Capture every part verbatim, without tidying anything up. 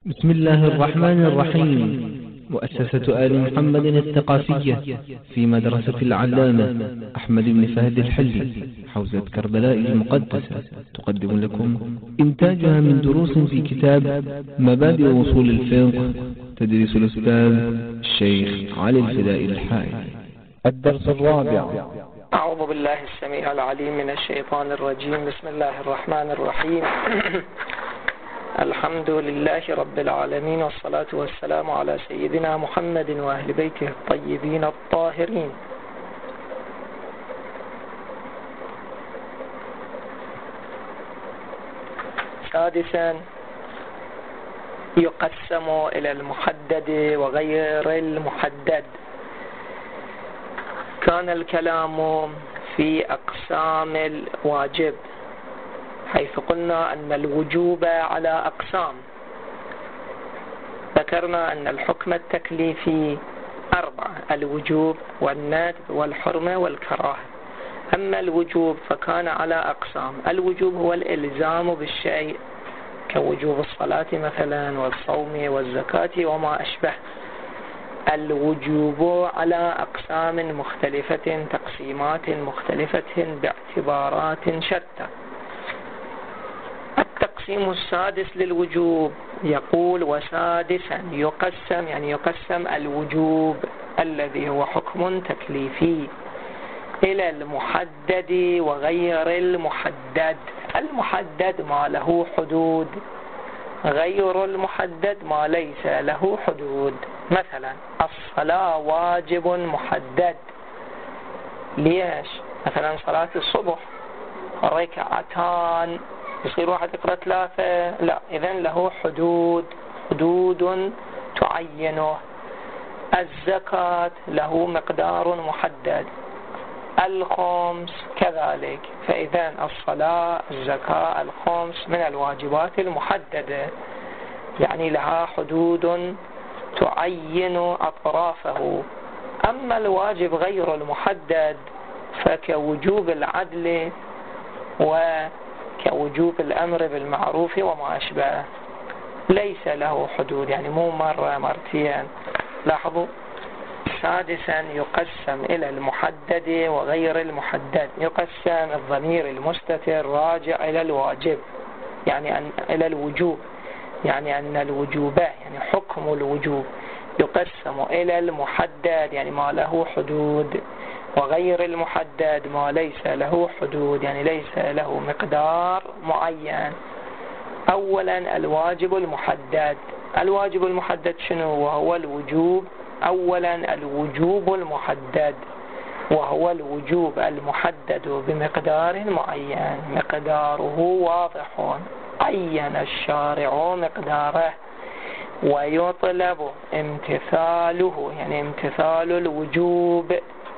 بسم الله الرحمن الرحيم. مؤسسة آل محمد الثقافية في مدرسة العلامة أحمد بن فهد الحلي حوزة كربلاء المقدسة تقدم لكم إنتاجها من دروس في كتاب مبادئ وصول الفقه تدريس الأستاذ الشيخ علي الفدائي الحائي. الدرس الرابع. أعوذ بالله السميع العليم من الشيطان الرجيم. بسم الله الرحمن الرحيم. الحمد لله رب العالمين، والصلاة والسلام على سيدنا محمد وأهل بيته الطيبين الطاهرين. سادسا، يقسم إلى المحدد وغير المحدد. كان الكلام في أقسام الواجب، حيث قلنا أن الوجوب على أقسام. ذكرنا أن الحكم التكليفي أربعة: الوجوب والندب والحرمة والكراهة. أما الوجوب فكان على أقسام. الوجوب هو الإلزام بالشيء كوجوب الصلاة مثلا والصوم والزكاة وما أشبه. الوجوب على أقسام مختلفة، تقسيمات مختلفة باعتبارات شتى. التقسيم السادس للوجوب يقول: وسادسا يقسم، يعني يقسم الوجوب الذي هو حكم تكليفي إلى المحدد وغير المحدد. المحدد ما له حدود، غير المحدد ما ليس له حدود. مثلا الصلاة واجب محدد. ليش؟ مثلا صلاة الصبح ركعتان، يصير واحد يقرأ ثلاثة؟ لا، إذن له حدود، حدود تعينه. الزكاة له مقدار محدد، الخمس كذلك. فإذن الصلاة، الزكاة، الخمس من الواجبات المحددة، يعني لها حدود تعين أطرافه. أما الواجب غير المحدد فكوجوب العدل وكوجوب الأمر بالمعروف وما أشبه، ليس له حدود، يعني مو مرة مرتين. لاحظوا. سادسا يقسم إلى المحدد وغير المحدد. يقسم الضمير المستتر راجع إلى الواجب، يعني أن إلى الوجوب، يعني أن الوجوب، يعني حكم الوجوب يقسم إلى المحدد، يعني ما له حدود، وغير المحدد ما ليس له حدود، يعني ليس له مقدار معين. أولا الواجب المحدد. الواجب المحدد شنو؟ وهو الوجوب. أولا الوجوب المحدد وهو الوجوب المحدد بمقدار معين، مقداره واضح، عين الشارع مقداره، ويطلب امتثاله، يعني امتثال الوجوب،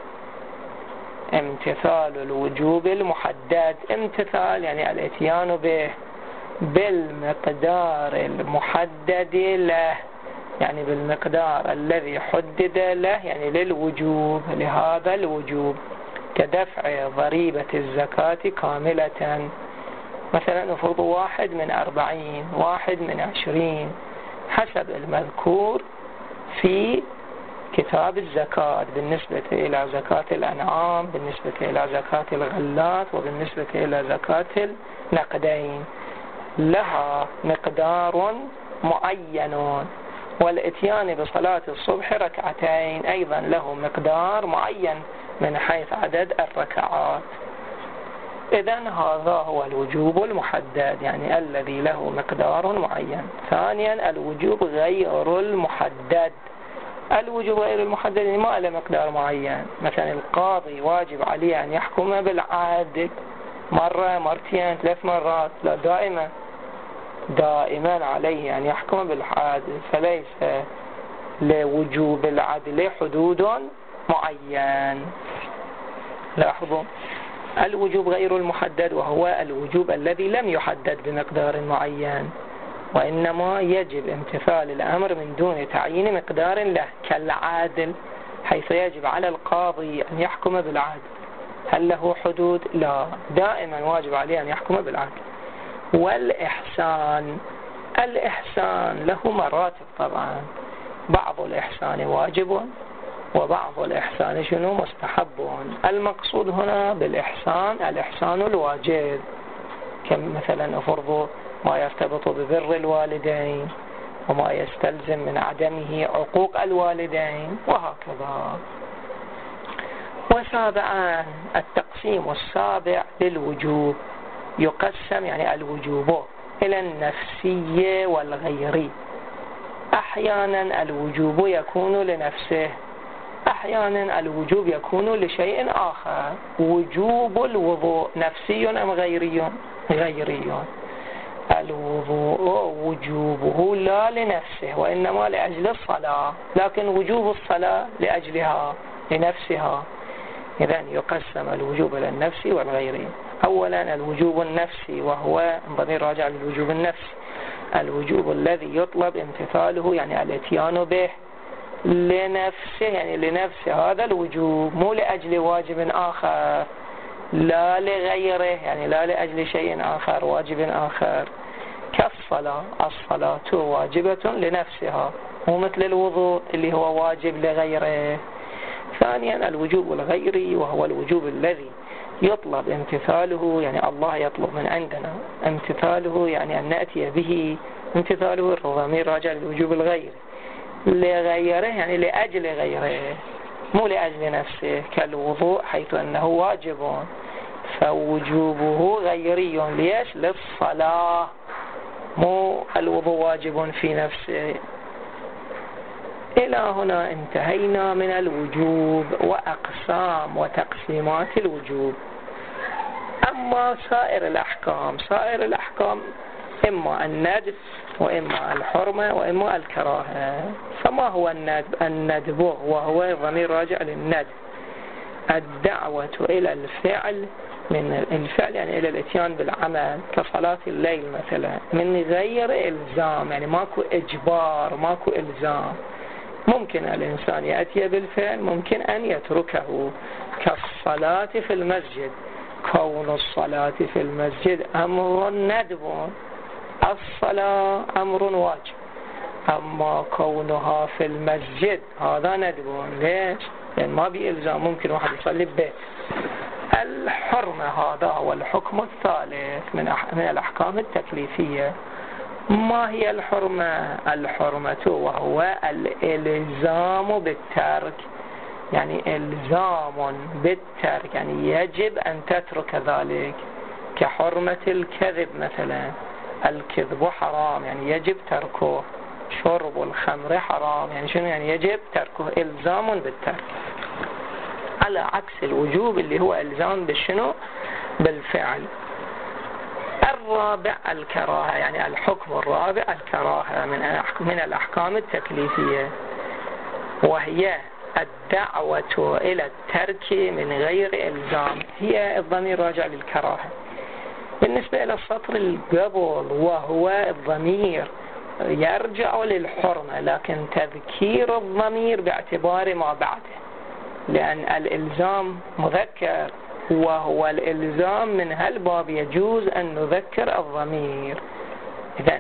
امتثال الوجوب المحدد. امتثال يعني الاتيان به بالمقدار المحدد له، يعني بالمقدار الذي حدد له، يعني للوجوب، لهذا الوجوب. كدفع ضريبة الزكاة كاملة، مثلا نفرض واحد من أربعين، واحد من عشرين، حسب المذكور في كتاب الزكاة، بالنسبة إلى زكاة الأنعام، بالنسبة إلى زكاة الغلات، وبالنسبة إلى زكاة النقدين، لها مقدار معين. والاتيان بصلاة الصبح ركعتين أيضا له مقدار معين من حيث عدد الركعات. إذن هذا هو الوجوب المحدد، يعني الذي له مقدار معين. ثانيا الوجوب غير المحدد. الوجوب غير المحدد يعني ما له مقدار معين. مثلا القاضي واجب عليه أن يحكم بالعدل مرة، مرتين، ثلاث مرات، لا، دائما دائما عليه أن يحكم بالعدل، فليس لوجوب العدل حدود معين. لاحظوا. الوجوب غير المحدد وهو الوجوب الذي لم يحدد بمقدار معين، وإنما يجب امتثال الأمر من دون تعيين مقدار له، كالعادل، حيث يجب على القاضي أن يحكم بالعدل. هل له حدود؟ لا، دائما واجب عليه أن يحكم بالعدل. والإحسان، الإحسان له مراتب طبعا، بعض الإحسان واجب وبعض الإحسان شنو مستحب. المقصود هنا بالإحسان الإحسان الواجب، كم مثلا أفرض ما يرتبط ببر الوالدين وما يستلزم من عدمه عقوق الوالدين وهكذا. وسابعا التقسيم السابع للوجوب، يقسم يعني الوجوب إلى النفسي والغيري. أحيانا الوجوب يكون لنفسه، أحيانا الوجوب يكون لشيء آخر. وجوب الوضوء نفسي أم غيري؟ غيري. الوضوء وجوبه لا لنفسه وإنما لأجل الصلاة، لكن وجوب الصلاة لأجلها لنفسها. إذن يقسم الوجوب إلى النفسي والغيري. أولا الوجوب النفسي، وهو ضمير راجع للوجوب النفسي، الوجوب الذي يطلب امتثاله يعني الاتيان به لنفسه، يعني لنفسه هذا الوجوب، مو لأجل واجب آخر، لا لغيره، يعني لا لأجل شيء آخر واجب آخر. كالصلاة، الصلاة واجبة لنفسها، مو مثل الوضوء اللي هو واجب لغيره. ثانيا الوجوب الغيري، وهو الوجوب الذي يطلب امتثاله، يعني الله يطلب من عندنا امتثاله، يعني أن نأتي به. امتثاله الضمير راجع للوجوب الغيري، لغيره يعني لأجل غيره مو لأجل نفسه، كالوضوء حيث أنه واجب فوجوبه غيري. ليش؟ للصلاة، مو الوضوء واجب في نفسه. إلى هنا انتهينا من الوجوب وأقسام وتقسيمات الوجوب. أما سائر الأحكام، سائر الأحكام إما الندب وإما الحرمة وإما الكراهة. فما هو الندب؟ الندب وهو ضمير راجع للندب، الدعوة إلى الفعل، من الفعل يعني إلى الاتيان بالعمل، كصلاة الليل مثلا، من غير إلزام، يعني ماكو إجبار ماكو إلزام. ممكن الإنسان يأتي بالفعل، ممكن أن يتركه، كالصلاة في المسجد. كون الصلاة في المسجد أمر ندب، الصلاة أمر واجب، أما كونها في المسجد هذا ندب. ليش؟ لأن ما بإلزام، ممكن واحد يصلي ببيت. الحرمة هذا هو الحكم الثالث من من الأحكام التكليفية. ما هي الحرمة؟ الحرمة وهو الإلزام بالترك، يعني إلزام بالترك، يعني يجب أن تترك ذلك، كحرمة الكذب مثلا، الكذب حرام يعني يجب تركه. شرب الخمر حرام، يعني شنو؟ يعني يجب تركه، إلزام بالترك، على عكس الوجوب اللي هو إلزام بالشنو؟ بالفعل. الرابع الكراهة، يعني الحكم الرابع الكراهة من من الأحكام التكليفية، وهي الدعوة إلى الترك من غير إلزام. هي الضمير راجع للكراهة. بالنسبة إلى السطر القبل وهو الضمير يرجع للحرمة، لكن تذكير الضمير باعتبار ما بعده، لأن الإلزام مذكر، وهو الإلزام من هالباب يجوز أن نذكر الضمير. إذن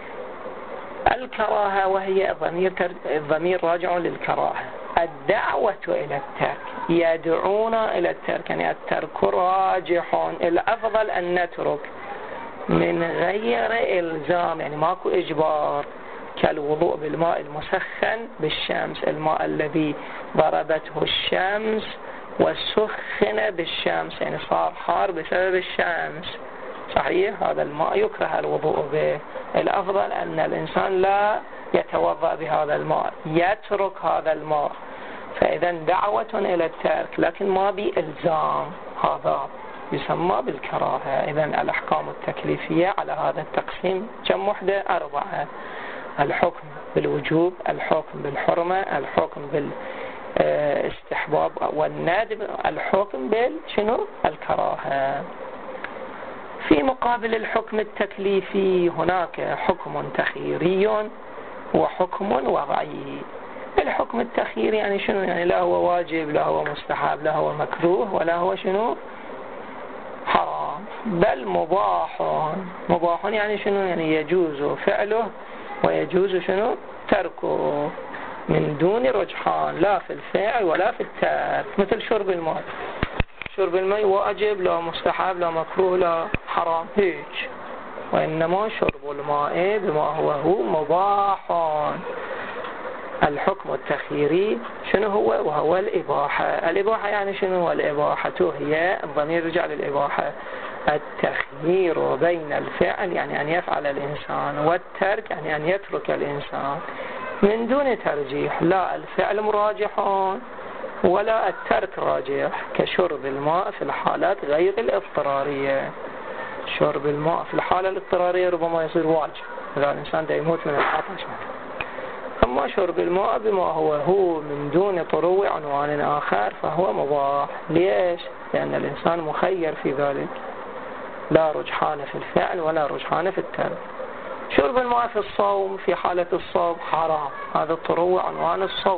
الكراهة وهي الضمير الضمير راجع للكراهة. الدعوة إلى الترك، يدعون إلى الترك، يعني الترك راجح، الأفضل أن نترك من غير إلزام، يعني ماكو إجبار، كالوضوء بالماء المسخن بالشمس، الماء الذي ضربته الشمس وسخن بالشمس، يعني صار حار بسبب الشمس، صحيح هذا الماء يكره الوضوء به. الأفضل أن الإنسان لا يتوضأ بهذا الماء، يترك هذا الماء. فإذا دعوة إلى الترك لكن ما بإلزام، هذا يسمى بالكراهة. إذا الأحكام التكليفية على هذا التقسيم كم وحدة؟ أربعة: الحكم بالوجوب، الحكم بالحرمة، الحكم بالاستحباب والندب، الحكم بالشنو؟ الكراهة. في مقابل الحكم التكليفي هناك حكم تخييري وحكم وضعي. الحكم التخييري يعني شنو؟ يعني لا هو واجب، لا هو مستحب، لا هو مكروه، ولا هو شنو؟ حرام. بل مباح. مباح يعني شنو؟ يعني يجوز فعله ويجوز شنو؟ تركه من دون رجحان، لا في الفعل ولا في الترك. مثل شرب الماء، شرب الماء واجب لا مستحب لا مكروه لا حرام هيك، وإنما شرب الماء بما هو هو مباح. الحكم التخييري شنو هو؟ وهو الإباحة. الإباحة يعني شنو؟ الإباحة هي الضمير رجع للإباحة، التخيير بين الفعل يعني أن يفعل الإنسان، والترك يعني أن يترك الإنسان من دون ترجيح، لا الفعل مراجح ولا الترك راجح، كشرب الماء في الحالات غير الاضطرارية. شرب الماء في الحالة الاضطرارية ربما يصير واجب إذا الإنسان دا يموت من العطش. أما شرب الماء بما هو هو من دون طروع عنوان آخر فهو مباح. ليش؟ لأن الإنسان مخير في ذلك، لا رجحان في الفعل ولا رجحان في الترك. شرب الماء في الصوم في حالة الصوم حرام، هذا الطروع عنوان الصوم.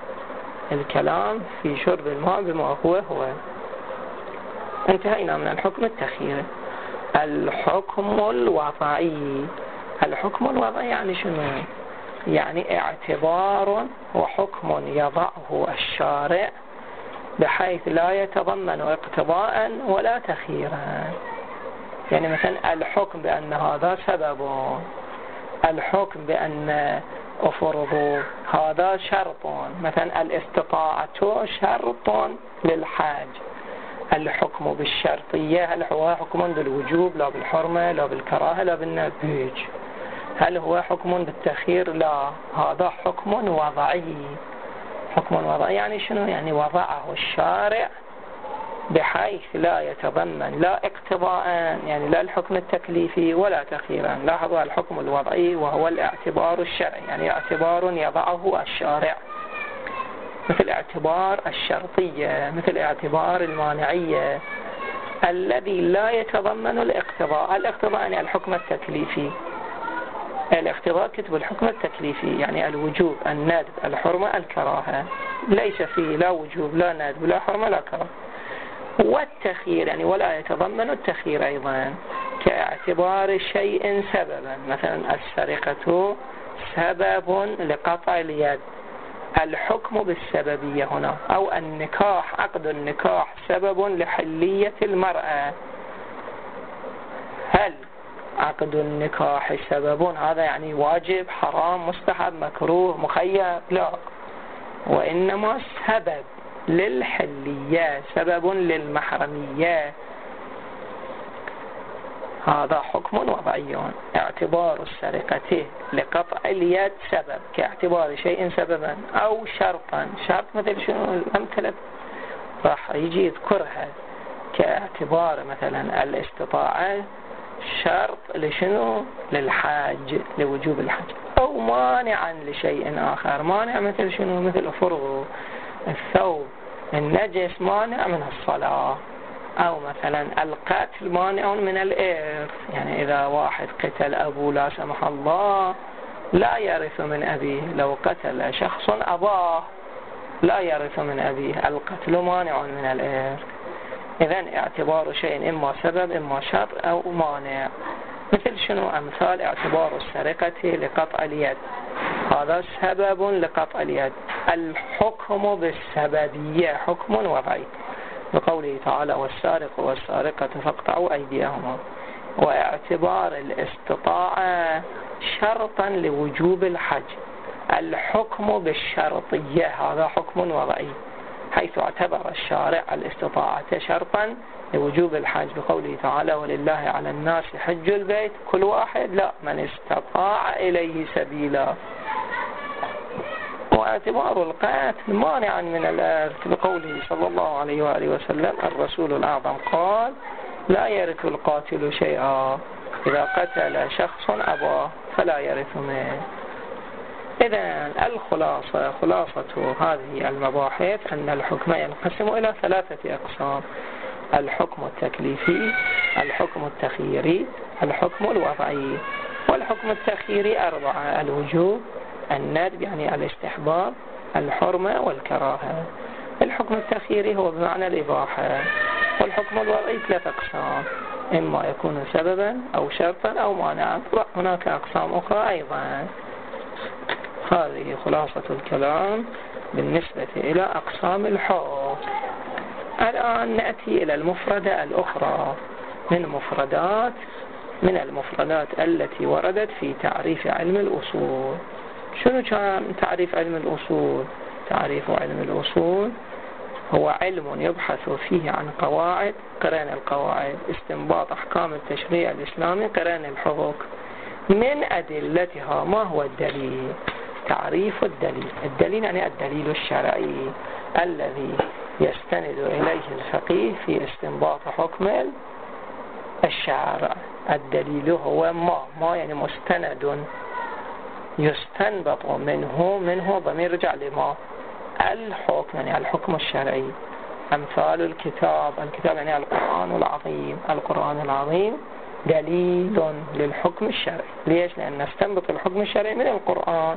الكلام في شرب الماء بما هو هو. انتهينا من الحكم التخييري. الحكم الوضعي. الحكم الوضعي يعني شنو؟ يعني اعتبار وحكم يضعه الشارع بحيث لا يتضمن اقتضاء ولا تخييرا. يعني مثلا الحكم بأن هذا سبب، الحكم بأن أفرض هذا شرط، مثلا الاستطاعة شرط للحاج. الحكم بالشرطية هل هو حكم بالوجوب لا بالحرمة لا بالكراهة لا بالندب؟ هل هو حكم بالتخيير؟ لا، هذا حكم وضعي. حكم وضعي يعني شنو؟ يعني وضعه الشارع بحيث لا يتضمن لا اقتضاء، يعني لا الحكم التكليفي ولا تخييرا. لاحظوا الحكم الوضعي وهو الاعتبار الشرعي، يعني اعتبار يضعه الشارع، مثل اعتبار الشرطية، مثل اعتبار المانعية الذي لا يتضمن الاقتضاء. الاقتضاء يعني الحكم التكليفي. الاقتضاء كتب الحكم التكليفي يعني الوجوب الندب الحرمة الكراهة، ليس فيه لا وجوب لا ندب لا حرمة لا كراهة. والتخيير يعني ولا يتضمن التخيير أيضا، كاعتبار شيء سببا، مثلا السرقة سبب لقطع اليد، الحكم بالسببية هنا. أو النكاح، عقد النكاح سبب لحلية المرأة، هل عقد النكاح سبب هذا يعني واجب حرام مستحب مكروه مخير؟ لا، وإنما سبب للحلية، سبب للمحرمية. هذا حكم وضعي. اعتبار السرقة لقطع اليد سبب، كاعتبار شيء سببا. أو شرطا، شرط مثل شنو الأمثلة راح يجي يذكرها، كاعتبار مثلا الاستطاعة شرط لشنو؟ للحاج، لوجوب الحج. أو مانعا لشيء آخر، مانع مثل شنو؟ مثل فرغ الثوب النجس مانع من الصلاة. أو مثلا القتل مانع من الإرث، يعني إذا واحد قتل أبوه لا سمح الله لا يرث من أبيه، لو قتل شخص أباه لا يرث من أبيه، القتل مانع من الإرث. إذن اعتبار شيء إما سبب إما شرط أو مانع. مثل شنو؟ أمثال اعتبار السرقة لقطع اليد، هذا سبب لقطع اليد. الحكم بالسببية حكم وضعي، بقوله تعالى والسارق والسارقة فاقطعوا أيديهما. واعتبار الاستطاعة شرطا لوجوب الحج، الحكم بالشرطية هذا حكم وضعي، حيث اعتبر الشارع الاستطاعة شرطا لوجوب الحج، بقوله تعالى ولله على الناس حج البيت كل واحد لا من استطاع إليه سبيلا. واعتبار القتل مانعا من الإرث، بقوله صلى الله عليه وآله وسلم الرسول الأعظم قال لا يرث القاتل شيئا، إذا قتل شخص أباه فلا يرث منه. إذن الخلاصة، خلاصة هذه المباحث أن الحكم ينقسم إلى ثلاثة أقسام: الحكم التكليفي، الحكم التخييري، الحكم الوضعي. والحكم التخييري أربعة: الوجوب، الندب يعني الاستحباب، الحرمة والكراهة. الحكم التخييري هو بمعنى الإباحة. والحكم الوضعي ثلاث أقسام: إما يكون سببا أو شرطا أو مانعا. هناك أقسام أخرى أيضا. هذه خلاصة الكلام بالنسبة إلى أقسام الحكم. الآن نأتي إلى المفردة الأخرى من مفردات من المفردات التي وردت في تعريف علم الأصول. شنو كان تعريف علم الأصول؟ تعريف علم الأصول هو علم يبحث فيه عن قواعد قران القواعد، استنباط أحكام التشريع الإسلامي قران الحقوق، من أدلتها ما هو الدليل؟ تعريف الدليل. الدليل يعني الدليل الشرعي الذي يستند إليه الفقيه في استنباط حكم الشارع. الدليل هو ما ما يعني مستند يستنبط منه منه ضمير رجع لما الحكم يعني الحكم الشرعي. أمثال الكتاب، الكتاب يعني القرآن العظيم. القرآن العظيم دليل للحكم الشرعي. ليش؟ لأن نستنبط الحكم الشرعي من القرآن.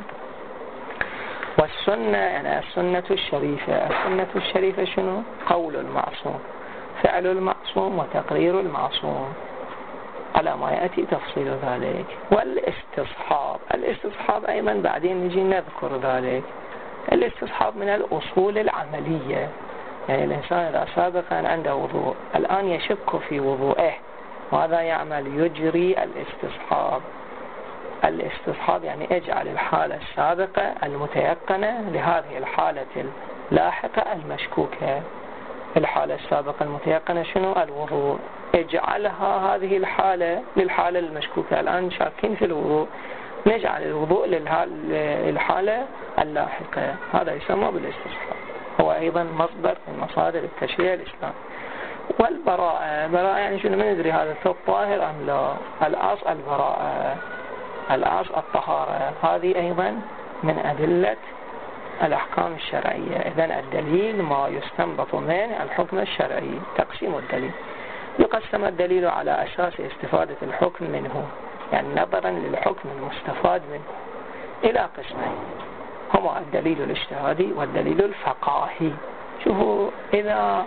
والسنة يعني السنة الشريفة. السنة الشريفة شنو؟ قول المعصوم، فعل المعصوم، وتقرير المعصوم على ما يأتي تفصيل ذلك. والاستصحاب، الاستصحاب أيضا بعدين نجي نذكر ذلك. الاستصحاب من الأصول العملية، يعني الإنسان إذا سابقا عنده وضوء الآن يشك في وضوءه، ماذا يعمل؟ يجري الاستصحاب. الاستصحاب يعني اجعل الحالة السابقة المتيقنة لهذه الحالة اللاحقة المشكوكة. الحالة السابقة المتيقنة شنو؟ الوضوء. اجعلها هذه الحالة للحالة المشكوكة. الآن شاكين في الوضوء، نجعل الوضوء للحالة اللاحقة. هذا يسمى بالاستصحاب. هو أيضا مصدر من مصادر التشريع الإسلامي. والبراءة، البراءة يعني شنو؟ ما ندري هذا الثوب طاهر أم لا. الأصل البراءة، الأصل الطهارة. هذه أيضا من أدلة الأحكام الشرعية. إذن الدليل ما يستنبط من الحكم الشرعي. تقسيم الدليل: يقسم الدليل على أساس استفادة الحكم منه، يعني نظرا للحكم المستفاد منه، إلى قسمين، هما الدليل الاجتهادي والدليل الفقاهي. شوفوا، إذا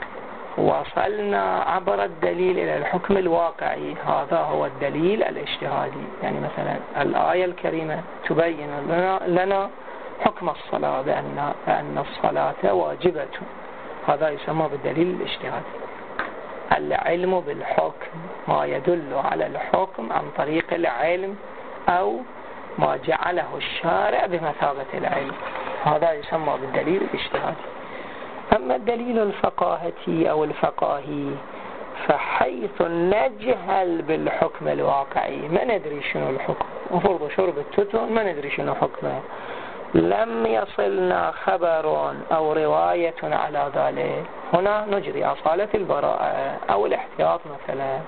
وصلنا عبر الدليل إلى الحكم الواقعي، هذا هو الدليل الاجتهادي. يعني مثلا الآية الكريمة تبين لنا, لنا حكم الصلاة بأن, بأن الصلاة واجبة، هذا يسمى بالدليل الاجتهادي. العلم بالحكم، ما يدل على الحكم عن طريق العلم أو ما جعله الشارع بمثابة العلم، هذا يسمى بالدليل الاجتهادي. أما الدليل الفقاهي أو الفقاهي فحيث نجهل بالحكم الواقعي، ما ندري شنو الحكم، وفرض شرب التتن ما ندري شنو حكمه، لم يصلنا خبر أو رواية على ذلك، هنا نجري أصالة البراءة أو الاحتياط مثلا.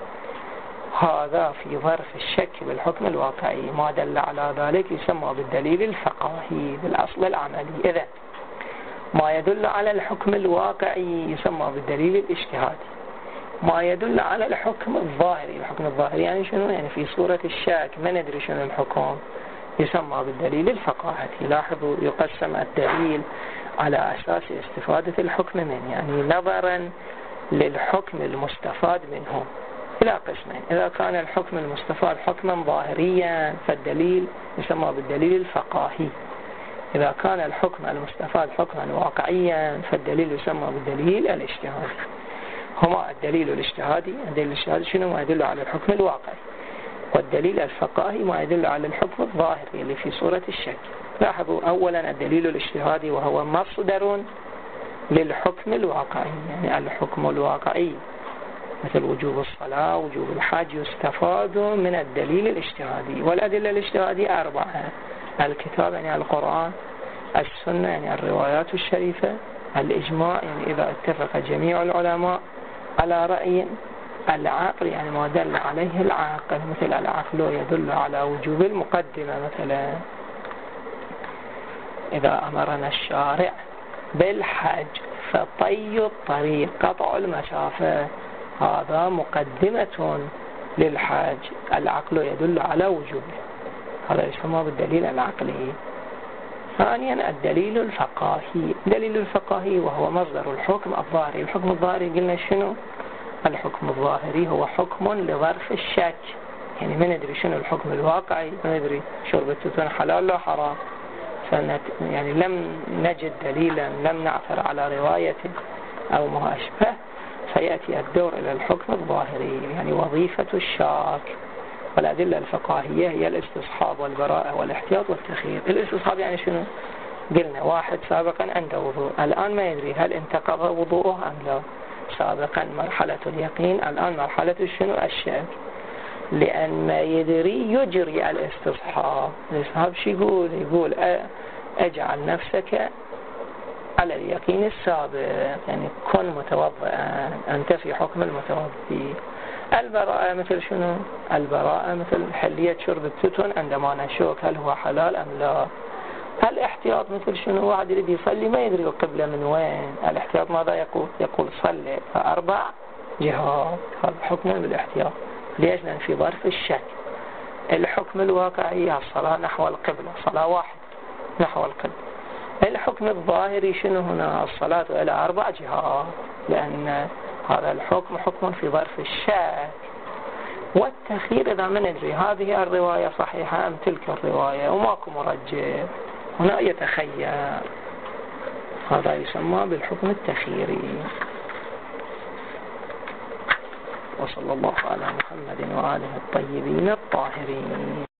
هذا في ظرف الشك بالحكم الواقعي، ما دل على ذلك يسمى بالدليل الفقاهي بالأصل العملي. إذن ما يدل على الحكم الواقعي يسمى بالدليل الاجتهادي. ما يدل على الحكم الظاهري، الحكم الظاهري يعني شنو؟ يعني في صورة الشك ما ندري شنو الحكم، يسمى بالدليل الفقاهي. لاحظوا، يقسم الدليل على أساس استفادة الحكم منه، يعني نظرا للحكم المستفاد منه، إلى قسمين. إذا كان الحكم المستفاد حكما ظاهريا فالدليل يسمى بالدليل الفقاهي. إذا كان الحكم المستفاد حكما واقعيا فالدليل يسمى بالدليل الاجتهادي. هما الدليل الاجتهادي، الدليل الاجتهادي شنو؟ ما يدل على الحكم الواقعي، والدليل الفقاهي ما يدل على الحكم الظاهري اللي في صورة الشك. لاحظوا، أولا الدليل الاجتهادي وهو مصدر للحكم الواقعي، يعني الحكم الواقعي مثل وجوب الصلاة، وجوب الحج، يستفاد من الدليل الاجتهادي. والأدلة الاجتهادية أربعة: الكتاب يعني القرآن، السنة يعني الروايات الشريفة، الإجماع يعني إذا اتفق جميع العلماء على رأي، العقل يعني ما دل عليه العقل، مثل العقل يدل على وجوب المقدمة. مثلا إذا أمرنا الشارع بالحج فطي الطريق، قطع المسافة، هذا مقدمة للحج، العقل يدل على وجوبه، هذا يسمى بالدليل العقلي. ثانيا الدليل الفقاهي، الدليل الفقاهي وهو مصدر الحكم الظاهري. الحكم الظاهري قلنا شنو؟ الحكم الظاهري هو حكم لظرف الشك، يعني ما ندري شنو الحكم الواقعي، ما ندري شرب التوتون حلال لا حرام، فنت يعني لم نجد دليلا، لم نعثر على رواية أو ما أشبه، فيأتي الدور إلى الحكم الظاهري، يعني وظيفة الشاك. والأدلة الفقهية هي الاستصحاب والبراءة والاحتياط والتخيير. الاستصحاب يعني شنو؟ قلنا واحد سابقا عنده وضوء، الآن ما يدري هل انتقض وضوءه أم لا. سابقا مرحلة اليقين، الآن مرحلة شنو؟ الشك. لأن ما يدري يجري الاستصحاب. الاستصحاب شو يقول؟ يقول اجعل نفسك على اليقين السابق، يعني كن متوضئا، أنت في حكم المتوضئ. البراءة مثل شنو؟ البراءة مثل حلية شرب التوتون عندما نشوك هل هو حلال أم لا. الاحتياط مثل شنو؟ واحد يريد يصلي ما يدري القبلة من وين، الاحتياط ماذا يقول؟ يقول صلي فأربع جهات. هذا حكم بالاحتياط. ليش؟ لأن في ظرف الشك. الحكم الواقعي الصلاة نحو القبلة، صلاة واحد نحو القبلة. الحكم الظاهري شنو هنا؟ الصلاة إلى أربع جهات، لأن هذا الحكم حكم في ظرف الشك. والتخيير إذا ما ندري هذه الرواية صحيحة أم تلك الرواية وماكو مرجح، هنا يتخير، هذا يسمى بالحكم التخييري. وصلى الله على محمد وآله الطيبين الطاهرين.